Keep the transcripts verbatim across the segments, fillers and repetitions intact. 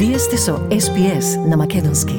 Вие сте со Ес Би Ес на македонски.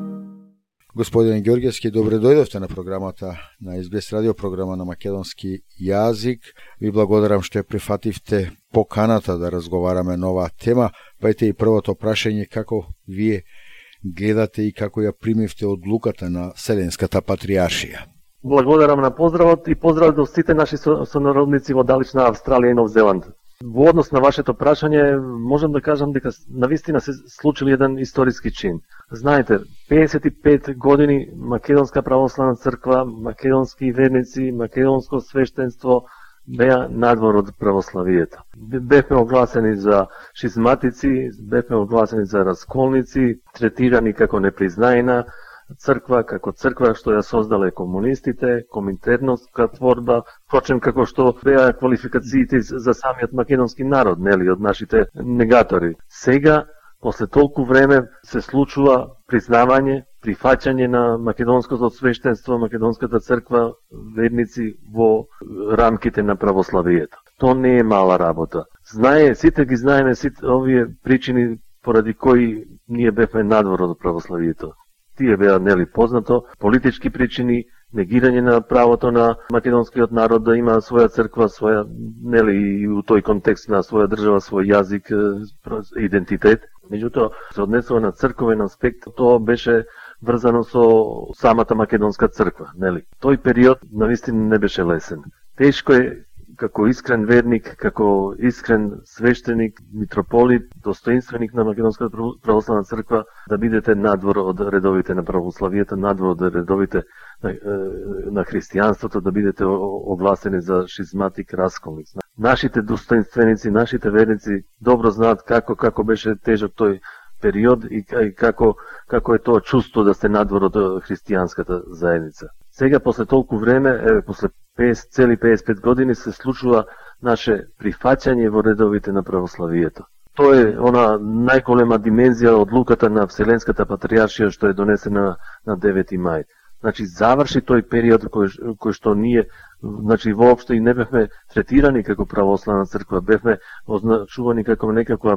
Господин Ѓорѓевски, добре дојдовте на програмата на Ес Би Ес радио, програма на македонски јазик. Ви благодарам што ја прифативте поканата да разговараме на оваа тема. Пајте и првото прашање, како вие гледате и како ја примивте одлуката на Вселенската патријаршија? Благодарам на поздравот и поздрав до сите наши сонародници во далечна Австралија и Нов Зеланд. Во однос на вашето прашање, можам да кажам дека навистина се случил еден историски чин. Знаете, педесет и пет години Македонска православна црква, македонски верници, македонско свештенство беа надвор од православието. Бевме огласени за шизматици, бевме огласени за расколници, третирани како непризнаена црква, како црква што ја создале комунистите, коминтерновска творба, впрочем како што беа квалификациите за самиот македонски народ, нели, од нашите негатори. Сега, после толку време, се случува признавање, прифаќање на македонското свештенство, македонската црква, верници во рамките на православието. То не е мала работа. Знае, сите ги знаеме сите овие причини поради кои ние бевме надвор од православието. Тие беа, нели, познато, политички причини, негирање на правото на македонскиот народ да има своја црква, своја, нели, и у тој контекст на своја држава, свој јазик, идентитет. Меѓутоа, се однесува на црковен аспект, тоа беше врзано со самата македонска црква, нели. Тој период навистина не беше лесен. Тешко е како искрен верник, како искрен свештеник, митрополит, достоинственик на Македонската православна црква, да бидете надвор од редовите на православието, надвор од редовите на, на христијанството, да бидете огласени за шизматик, расколник. Нашите достоинственици, нашите верници добро знаат како како беше тежок тој период и како како е тоа чувство да сте надвор од христијанската заедница. Сега, после толку време, еве, после петдесет, цели педесет и пет години, се случува наше прифаќање во редовите на православието. Тоа е она најголема димензија одлуката на Вселенската патријаршија што е донесена на девети мај. Значи, заврши тој период кој, кој што ние, значи, воопшто и не бевме третирани како православна црква, бевме означувани како некаква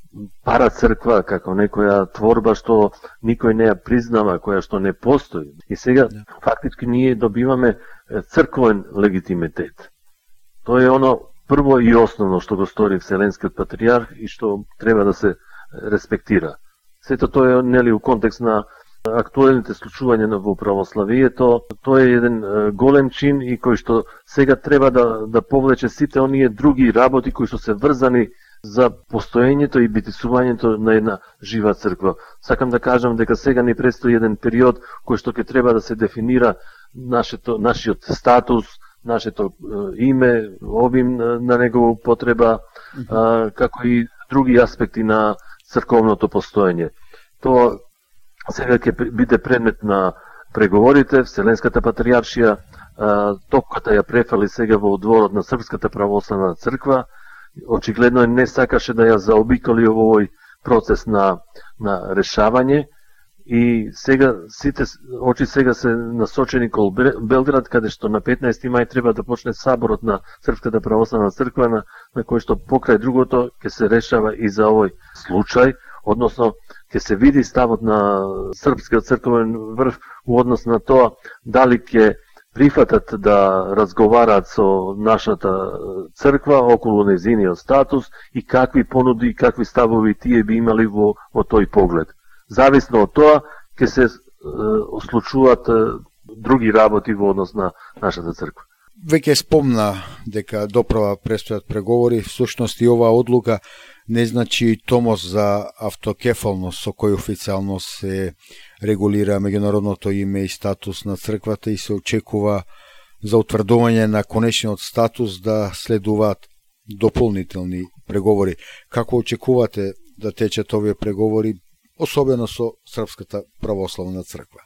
пара црква, како некоја творба што никој не ја признава, која што не постои. И сега, фактички, ние добиваме црковен легитимитет. Тоа е оно прво и основно што го стори Вселенскиот патријарх и што треба да се респектира. Сето тоа е, нели, у контекст на актуелните случувања во православието, тоа е еден голем чин и кој што сега треба да, да повлече сите оние други работи кои што се врзани за постоењето и битисувањето на една жива црква. Сакам да кажам дека сега ни предстои еден период кој што ќе треба да се дефинира нашето, нашиот статус, нашето е, име, обим на, на негова употреба, а, како и други аспекти на црковното постоење. Тоа сега ќе биде предмет на преговорите. Вселенската патријаршија а, топката ја префали сега во дворот на Српската православна црква. Очигледно не сакаше да ја заобиколи овој процес на, на решавање и сега сите очи сега се насочени кол Белград, каде што на петнаести мај треба да почне саборот на Српската православна црква, на, на кој што покрај другото ќе се решава и за овој случај, односно ќе се види ставот на Српскиот црковен врв во однос на тоа дали ќе прифатат да разговараат со нашата црква околу незиниот статус и какви понуди и какви ставови тие би имали во, во тој поглед. Зависно од тоа ќе се е, случуваат е, други работи во однос на нашата црква. Веќе спомна дека доправа престојат преговори, всушност и оваа одлука не значи томос за автокефалност со кој официјално се регулира меѓународното име и статус на црквата и се очекува за утврдување на конечниот статус да следуваат дополнителни преговори. Како очекувате да течат овие преговори, особено со Српската православна црква?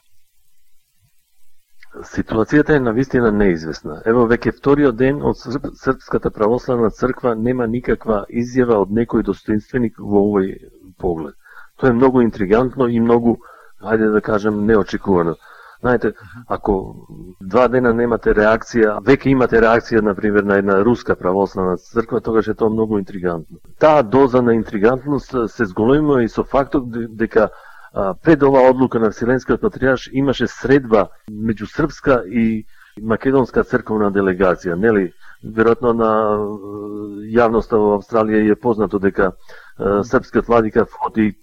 Ситуацијата е навистина неизвестна. Ево веќе вториот ден од Српската православна црква нема никаква изјава од некој достоинственик во овој поглед. Тоа е многу интригантно и многу, ајде да кажем, неочекувано. Знаете, ако два дена немате реакција, веќе имате реакција, например, на една руска православна црква, тогаш е тоа многу интригантно. Таа доза на интригантност се зголемува и со фактот дека пред оваа одлука на Вселенскиот патријарш имаше средба меѓу српска и македонска црковна делегација, нели? Веројатно на јавноста во Австралија е познато дека српскиот владика Фоти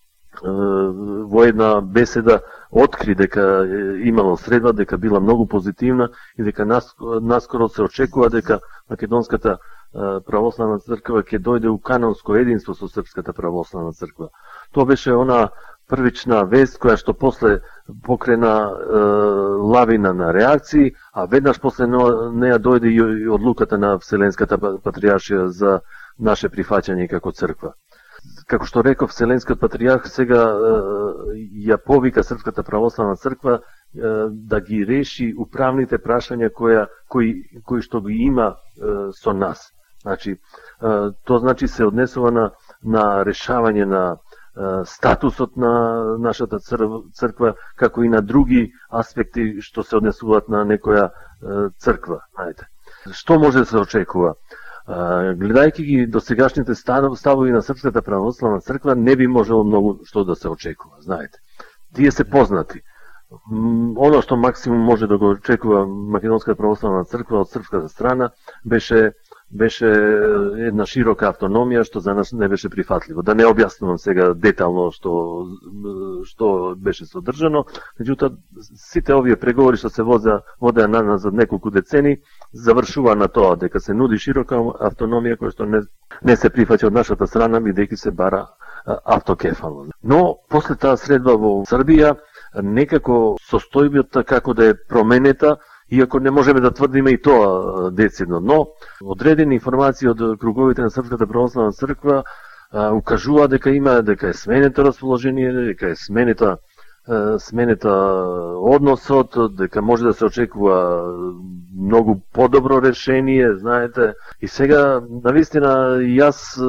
во една беседа откри дека имало средба, дека била многу позитивна и дека наскоро се очекува дека македонската православна црква ќе дојде у канонско единство со српската православна црква. Тоа беше она првична вест која што после покрена е, лавина на реакции, а веднаш после неа дојде и одлуката на Вселенската патријаршија за наше прифаќање како црква. Како што реков, Вселенскиот патријарх сега е, ја повика Српската православна црква е, да ги реши управните прашања која, кои, кои што ги има е, со нас. Значи, е, тоа значи се однесува на, на решавање на статусот на нашата црква, како и на други аспекти што се однесуваат на некоја црква. Знаете. Што може да се очекува? Гледајќи ги досегашните ставови на Српската православна црква, не би можело многу што да се очекува. Знаете. Тие се познати. Оно што максимум може да го очекува Македонската православна црква од српската страна беше беше една широка автономија што за нас не беше прифатливо. Да не објаснувам сега детално што што беше содржано, меѓутоа сите овие преговори што се возеа водеа назад неколку децени завршува на тоа дека се нуди широка автономија која што не не се прифаќа од нашата страна бидејќи се бара автокефално. Но после таа средба во Србија некако состојбата како да е променета, иако не можеме да тврдиме и тоа децидно, но одредени информации од круговите на Српската православна црква а, укажува дека има дека е сменето расположение, дека е сменета сменета односот, дека може да се очекува многу подобро решение, знаете. И сега, навистина, јас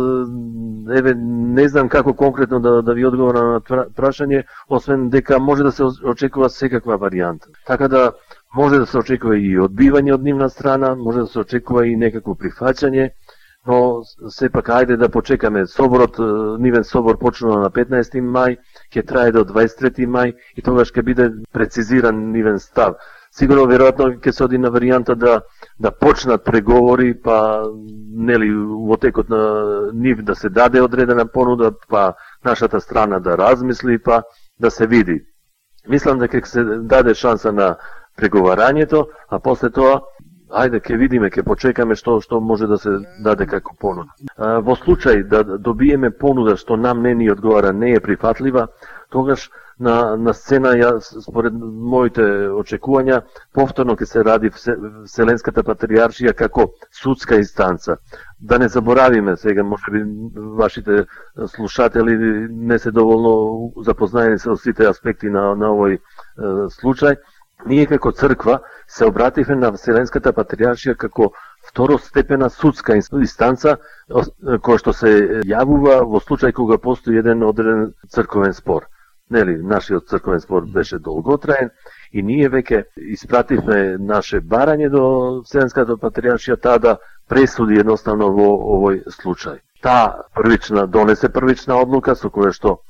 еве не знам како конкретно да, да ви одговорам на прашање, освен дека може да се очекува секаква варијанта. Така да може да се очекува и одбивање од нивна страна, може да се очекува и некакво прифаќање, но сепак ајде да почекаме. Соборот, нивен собор почнува на петнаести мај, ќе трае до дваесет и трети мај и тогаш ќе биде прецизиран нивен став. Сигурно веројатно ќе се оди на варијанта да да почнат преговори, па нели во текот на нив да се даде одредена понуда, па нашата страна да размисли, па да се види. Мислам дека ќе се даде шанса на преговарањето, а после тоа ајде ќе видиме, ќе почекаме што што може да се даде како понуда. Во случај да добиеме понуда што нам не ни одговара, не е прифатлива, тогаш на на сцена ја според моите очекувања повторно ќе се ради Вселенската патријаршија како судска инстанца. Да не заборавиме сега, можеби вашите слушатели не се доволно запознаени со сите аспекти на на овој е, случај. Ние како црква се обративме на Вселенската патријаршија како второстепена судска инстанца која што се јавува во случај кога постои еден одреден црковен спор. Нели, нашиот црковен спор беше долготраен и ние веќе испративме наше барање до Вселенската патријаршија таа да пресуди едноставно во овој случај. Таа првична донесе првична одлука со која што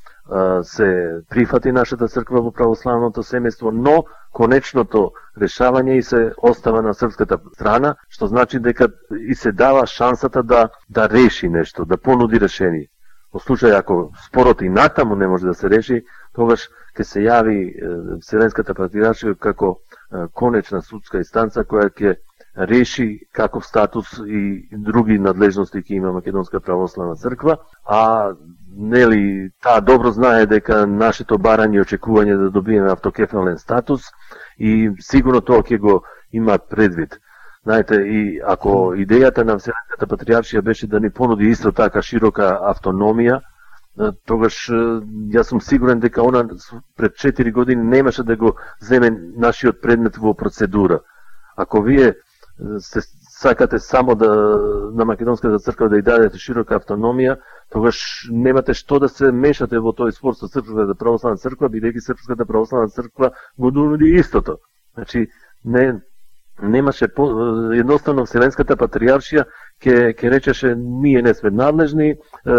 се прифати нашата црква во православното семејство, но конечното решавање и се остава на српската страна, што значи дека и се дава шансата да да реши нешто, да понуди решение. Во случај ако спорот и натаму не може да се реши, тогаш ќе се јави Вселенската патријаршија како конечна судска инстанца која ќе реши каков статус и други надлежности ќе има Македонска православна црква, а нели таа добро знае дека нашето барање и очекување да добиеме автокефален статус и сигурно тоа ќе го има предвид. Знаете, и ако идејата на Вселенската патријаршија беше да ни понуди исто така широка автономија, тогаш јас сум сигурен дека она пред четири години немаше да го земе нашиот предмет во процедура. Ако вие се сакате само да на македонската црква да ја дадете широка автономија, тогаш немате што да се мешате во тој спор со Српската православна црква, бидејќи Српската православна црква го нуди истото. Значи не немаше по, едноставно Вселенската патријаршија ке ке речеше ние не сме надлежни,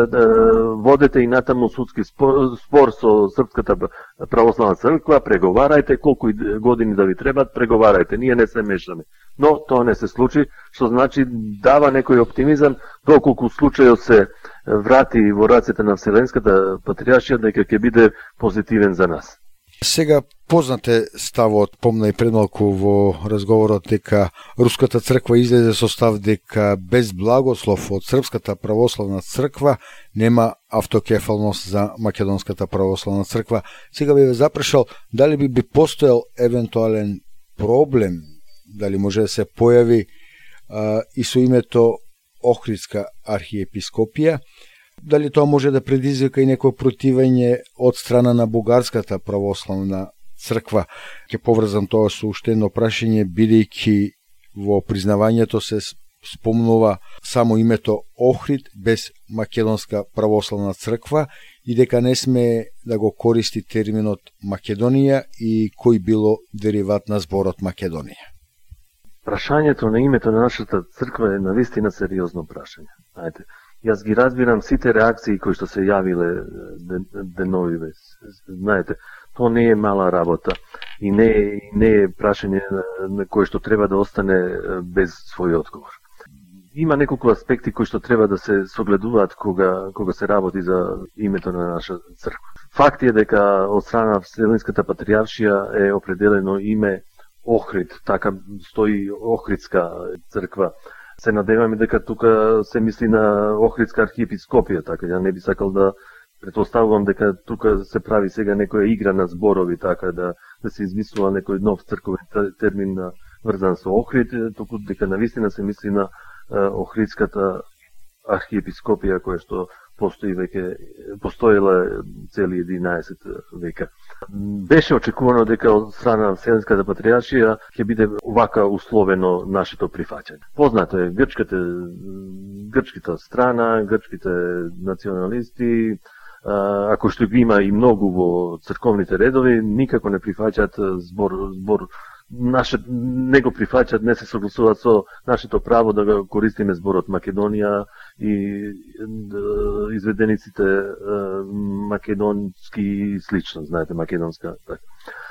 водете и натаму судски спор, спор со Српската православна црква, преговарајте колку години да ви требат, преговарајте, ние не се мешаме. Но тоа не се случи, што значи дава некој оптимизам доколку случајот се врати во рацете на Вселенската патријаршија дека ќе биде позитивен за нас. Сега познате ставот, помна и предмалку во разговорот дека Руската црква излезе со став дека без благослов од Српската православна црква нема автокефалност за Македонската православна црква. Сега би ве запрашал дали би би постоел евентуален проблем, дали може да се појави а, и со името Охридска архиепископија, дали тоа може да предизвика и некој противење од страна на Бугарската православна црква. Ке поврзам тоа со уште едно прашање, бидејќи во признавањето се спомнува само името Охрид без Македонска православна црква и дека не сме да го користи терминот Македонија и кој било дериват на зборот Македонија. Прашањето на името на нашата црква е навистина сериозно прашање. Ајде, јас ги разбирам сите реакции кои што се јавиле деновиве. Знаете, тоа не е мала работа и не е, не е прашање на кое што треба да остане без свој одговор. Има неколку аспекти кои што треба да се согледуваат кога кога се работи за името на наша црква. Факт е дека од страна на Вселенската патријаршија е определено име Охрид, така стои Охридска црква. Се надеваме дека тука се мисли на Охридска архиепископија, така ја не би сакал да претпоставувам дека тука се прави сега некоја игра на зборови, така да да се измислува некој нов црковен термин на врзан со Охрид, туку дека навистина се мисли на Охридската архиепископија која што постои веќе постоела цели единаесет века. Беше очекувано дека од страна на Вселенската патријаршија ќе биде вака условено нашето прифаќање. Познато е грчката грчката страна, грчките националисти, ако што ги има и многу во црковните редови, никако не прифаќаат збор збор наше не го прифаќаат, не се согласуваат со нашето право да го користиме зборот Македонија и изведениците македонски и слично, знаете, македонска така.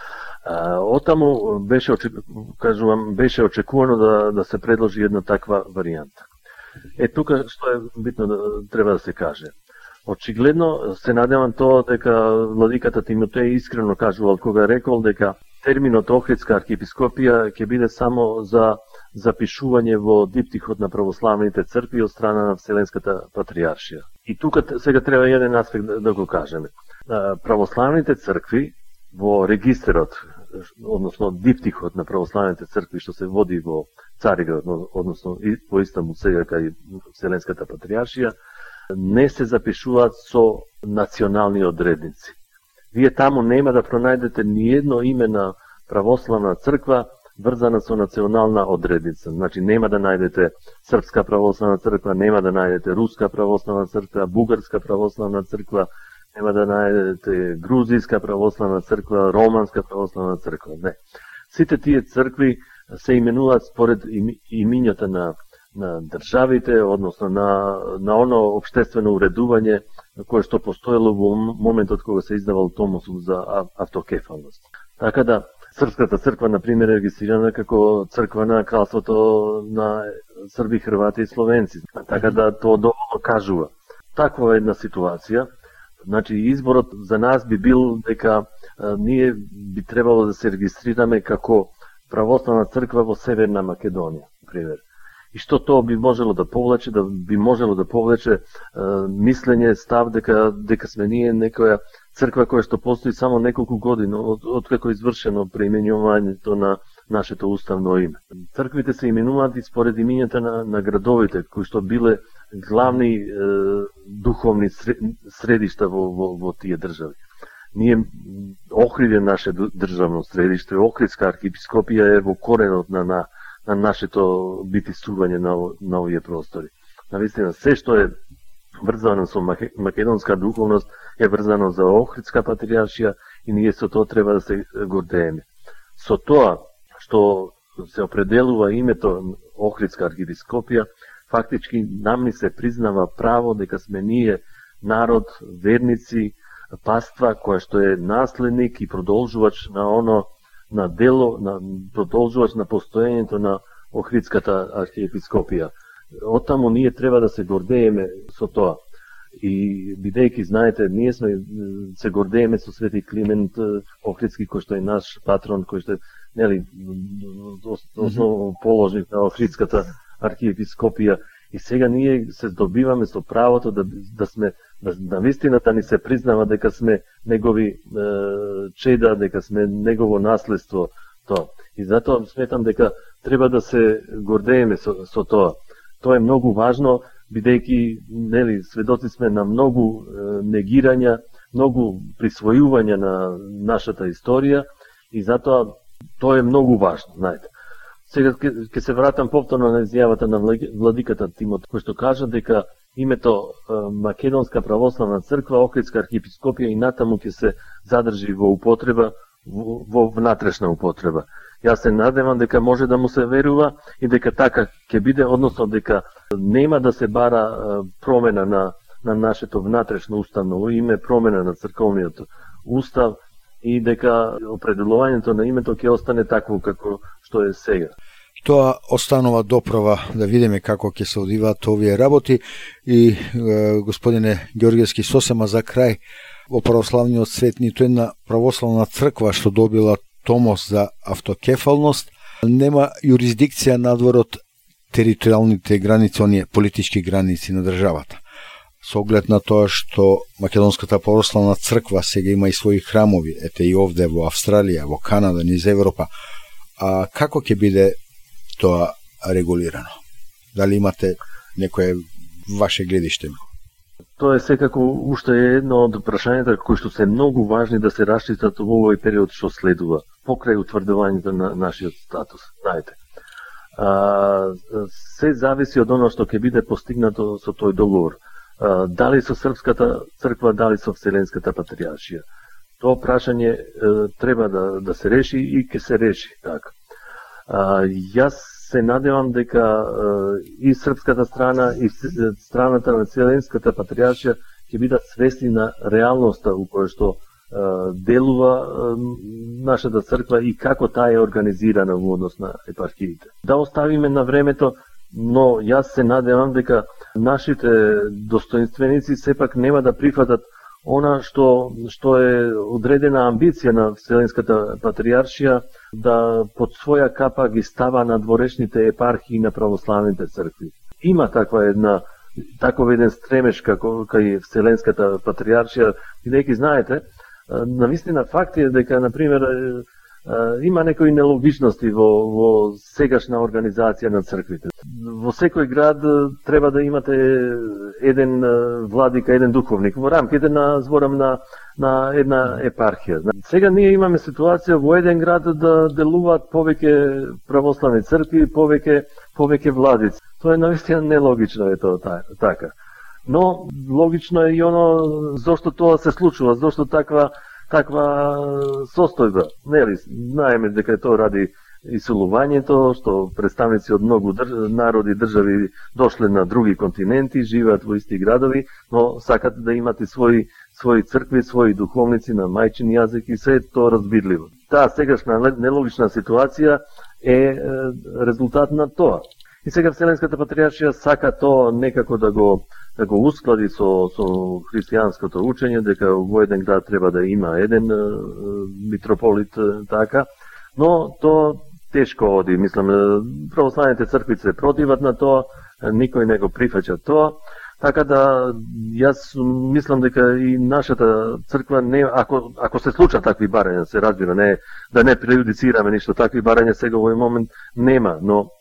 Отаму беше кажувам беше очекувано да да се предложи една таква варијанта. Е тука што е битно да треба да се каже. Очигледно се надевам тоа дека владиката Тимотеј искрено кажувал кога рекол дека терминот Охридска архиепископија ќе биде само за запишување во диптихот на православните цркви од страна на Вселенската патријаршија. И тука сега треба еден аспект да, да го кажеме. Православните цркви во регистерот, односно диптихот на православните цркви што се води во Цариград, односно и во Истанбул сега кај Вселенската патријаршија, не се запишуваат со национални одредници. Вие таму нема да пронајдете ни едно име на православна црква врзана со национална одредница. Значи нема да најдете Српска православна црква, нема да најдете Руска православна црква, Бугарска православна црква, нема да најдете Грузијска православна црква, Романска православна црква. Не. Сите тие цркви се именуваат според имињата на на државите, односно на на оно општествено уредување кое што постоело во моментот кога се издавал томосот за автокефалност. Така да Српската црква на пример е регистрирана како црква на кралството на Срби, Хрвати и Словенци. Така да тоа доволно кажува. Таква е една ситуација. Значи изборот за нас би бил дека а, ние би требало да се регистрираме како православна црква во Северна Македонија, пример. И што тоа би можело да повлече, да би можело да повлече е, мислење, став дека дека сме ние некоја црква која што постои само неколку години од, од како извршено преименувањето на нашето уставно име. Црквите се именуваат и според имињата на, на градовите кои што биле главни е, духовни средишта во, во, во тие држави. Ние Охрид е наше државно средиште, Охридска архиепископија е во коренот на, на на нашето битисување на, на овие простори. Навистина, се што е врзано со македонска духовност е врзано за Охридска патриаршија и ние со тоа треба да се гордееме. Со тоа што се определува името Охридска архиепископија, фактички нам ни се признава право дека сме ние народ, верници, паства која што е наследник и продолжувач на оно на дело, на продолжувач на постоењето на Охридската архиепископија. Оттаму ние треба да се гордееме со тоа. И бидејќи знаете, ние сме се гордееме со Свети Климент Охридски, кој што е наш патрон, кој што е нели основно положник на Охридската архиепископија, и сега ние се здобиваме со правото да да сме да навистина да ни се признава дека сме негови е, чеда, дека сме негово наследство тоа. И затоа сметам дека треба да се гордееме со, со тоа. Тоа е многу важно, бидејќи нели сведоци сме на многу е, негирања, многу присвојувања на нашата историја и затоа тоа е многу важно, знаете. Сега ќе се вратам повторно на изјавата на владиката Тимот, кој што кажа дека името Македонска православна црква, Охридска архиепископија и натаму ќе се задржи во употреба, во, во внатрешна употреба. Јас се надевам дека може да му се верува и дека така ќе биде, односно дека нема да се бара промена на, на нашето внатрешно уставно име, промена на црковниот устав и дека определувањето на името ќе остане такво како што е сега. Тоа останува доправа да видиме како ќе се одиваат овие работи и е, господине Ѓорѓевски, сосема за крај, во православниот свет ниту една православна црква што добила томос за автокефалност нема юрисдикција надвор од територијалните граници, оние политички граници на државата. Со оглед на тоа што Македонската православна црква сега има и своји храмови, ете и овде во Австралија, во Канада, низ Европа, а како ќе биде тоа регулирано? Дали имате некое ваше гледиште? Тоа е секако уште едно од прашањата кои што се многу важни да се расчистат во овој период што следува, покрај утврдувањето на нашиот статус. Знаете, а, се зависи од оно што ќе биде постигнато со тој договор. А, дали со Српската црква, дали со Вселенската патриаршија. Тоа прашање е, треба да, да се реши и ќе се реши така. А, јас се надевам дека и српската страна и страната на Вселенската патриаршија ќе бидат свесни на реалноста у која што делува нашата црква и како таа е организирана во однос на епархиите. Да оставиме на времето, но јас се надевам дека нашите достоинственици сепак нема да прифатат она што што е одредена амбиција на Вселенската патриаршија да под своја капа ги става на дворешните епархии на православните цркви. Има таква една таков еден стремеж како кај Вселенската патриаршија, бидејќи знаете, навистина факт е дека на пример има некои нелогичности во, во сегашна организација на црквите. Во секој град треба да имате еден владика, еден духовник во рамките на зборам на на една епархија. Сега ние имаме ситуација во еден град да делуваат повеќе православни цркви, повеќе повеќе владици. Тоа е навистина нелогично е тоа така. Но логично е и оно зошто тоа се случува, зошто таква таква состојба. Нели, знаеме дека тоа ради исолувањето, што представници од многу држ... народи, држави дошле на други континенти, живеат во исти градови, но сакат да имат и своји своји цркви, своји духовници на мајчин јазик и се тоа разбирливо. Таа сегашна нелогична ситуација е резултат на тоа. И сега Вселенската патриаршија сака тоа некако да го да го усклади со со христијанското учење дека во еден град треба да има еден митрополит така, но тоа тешко оди, мислам, православните цркви се противат на тоа, никој не го прифаќа тоа. Така да јас мислам дека и нашата црква не ако ако се случат такви барања, се разбира, не да не преюдицираме ништо, такви барања сега во овој момент нема, но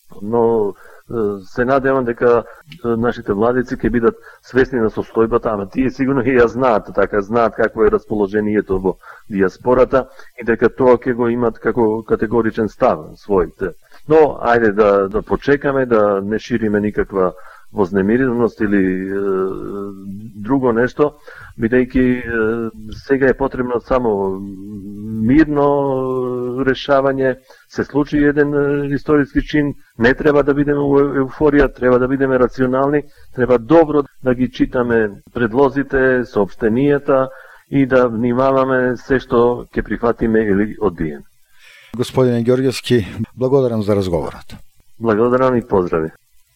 но се надевам дека нашите владици ќе бидат свесни на состојбата, ама тие сигурно и ја знаат, така знаат какво е расположението во диаспората и дека тоа ќе го имат како категоричен став свој. Но ајде да да почекаме, да не шириме никаква вознемиреност или е, друго нешто, бидејќи е, сега е потребно само мирно решавање. Се случи еден е, историски чин, не треба да бидеме у еуфорија, треба да бидеме рационални, треба добро да ги читаме предлозите, соопштенијата и да внимаваме се што ќе прифатиме или одбиеме. Господине Ѓорѓевски, благодарам за разговорот. Благодарам и поздрави.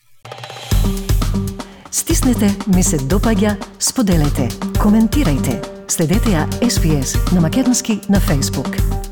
Стиснете ми се допаѓа, споделете, коментирајте. Следете ја Ес Би Ес на македонски на Facebook.